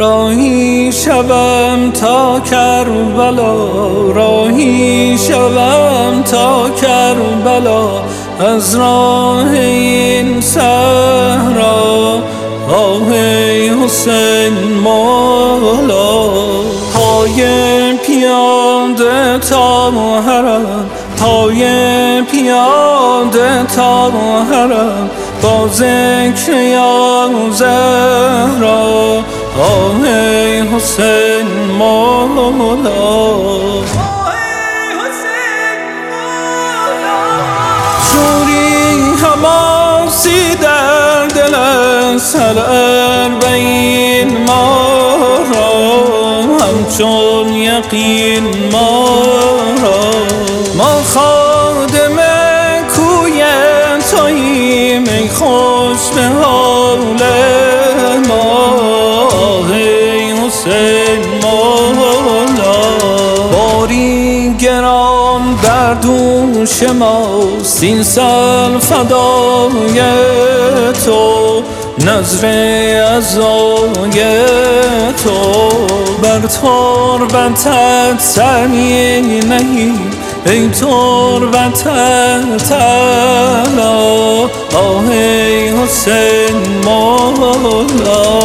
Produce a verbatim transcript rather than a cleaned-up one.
راهی شوم تا کربلا، راهی شوم تا کربلا، از راه این صحرا آه حسین مولا. پای پیاده تا حرم، پای پیاده تا حرم، با ذکر یا زهرا آه حسین مولا. شوری حماسی در دل است هر اربعین ما را، همچون یقین ما را. ما خادم کوی توییم ای خوش به حال ما ای حسین مولا. باری گران بر دوش ماست این سر فدای تو، نذر عزای تو. بر تربتت سر می نهیم ای تربتت طلا آه ای حسین مولا.